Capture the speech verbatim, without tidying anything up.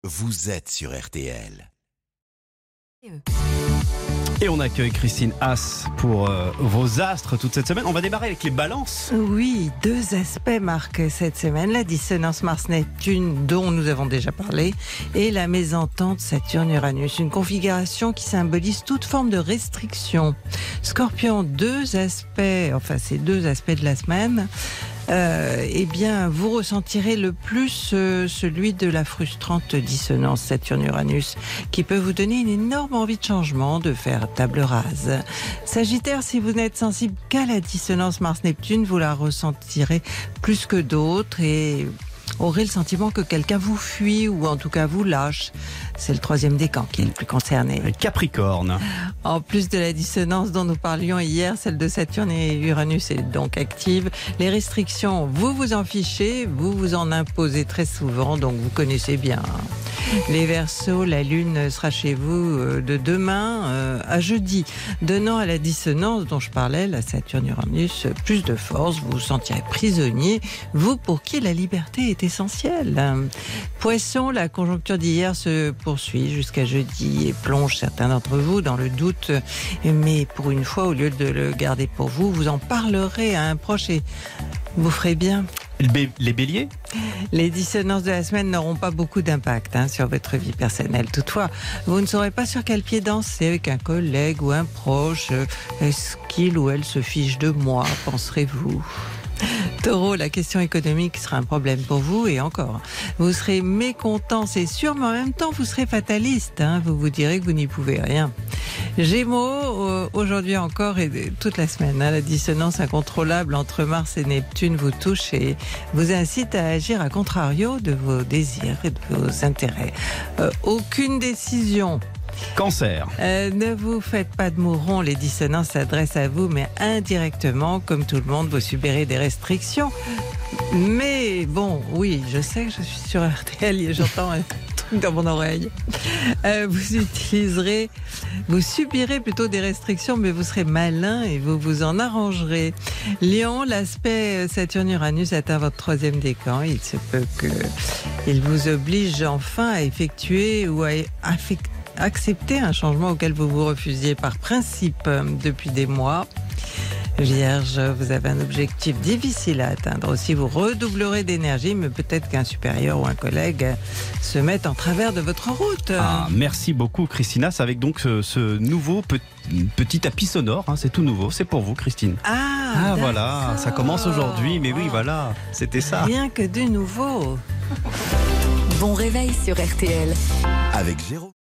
vous êtes sur R T L. Et on accueille Christine Haas pour euh, vos astres toute cette semaine. On va démarrer avec les balances. Oui, deux aspects marquent cette semaine. La dissonance Mars-Neptune dont nous avons déjà parlé et la mésentente Saturne-Uranus. Une configuration qui symbolise toute forme de restriction. Scorpion, deux aspects, enfin ces deux aspects de la semaine. Euh, eh bien, vous ressentirez le plus euh, celui de la frustrante dissonance Saturne-Uranus qui peut vous donner une énorme envie de changement, de faire table rase. Sagittaire, si vous n'êtes sensible qu'à la dissonance Mars-Neptune, vous la ressentirez plus que d'autres et aurez le sentiment que quelqu'un vous fuit ou en tout cas vous lâche. C'est le troisième décan qui est le plus concerné. Capricorne. En plus de la dissonance dont nous parlions hier, celle de Saturne et Uranus est donc active. Les restrictions, vous vous en fichez, vous vous en imposez très souvent, donc vous connaissez bien. Les Verseaux, la Lune sera chez vous de demain euh, à jeudi, donnant à la dissonance dont je parlais, la Saturne-Uranus, plus de force. Vous vous sentirez prisonnier, vous pour qui la liberté est essentielle. Poissons, la conjoncture d'hier se poursuit jusqu'à jeudi et plonge certains d'entre vous dans le doute. Mais pour une fois, au lieu de le garder pour vous, vous en parlerez à un proche et vous ferez bien. Les béliers. Les dissonances de la semaine n'auront pas beaucoup d'impact hein, sur votre vie personnelle. Toutefois, vous ne saurez pas sur quel pied danser avec un collègue ou un proche. Est-ce qu'il ou elle se fiche de moi, penserez-vous ? Taureau, la question économique sera un problème pour vous et encore. Vous serez mécontent, c'est sûr, mais en même temps, vous serez fataliste. Hein, vous vous direz que vous n'y pouvez rien. Gémeaux, aujourd'hui encore et toute la semaine, hein, la dissonance incontrôlable entre Mars et Neptune vous touche et vous incite à agir à contrario de vos désirs et de vos intérêts. Euh, aucune décision. Cancer. Euh, ne vous faites pas de mourons, les dissonances s'adressent à vous, mais indirectement, comme tout le monde, vous subirez des restrictions. Mais bon, oui, je sais que je suis sur R T L et j'entends un truc dans mon oreille. Euh, vous utiliserez, vous subirez plutôt des restrictions, mais vous serez malin et vous vous en arrangerez. Lion, l'aspect Saturne-Uranus atteint votre troisième décan. Il se peut qu'il vous oblige enfin à effectuer ou à affecter accepter un changement auquel vous vous refusiez par principe depuis des mois. Vierge, vous avez un objectif difficile à atteindre. Aussi, vous redoublerez d'énergie, mais peut-être qu'un supérieur ou un collègue se met en travers de votre route. Ah, merci beaucoup, Christina. C'est avec donc ce, ce nouveau pe- petit tapis sonore. Hein, c'est tout nouveau. C'est pour vous, Christine. Ah, ah voilà, ça commence aujourd'hui. Mais oui, voilà, c'était ça. Rien que du nouveau. Bon réveil sur R T L. Avec Jérôme.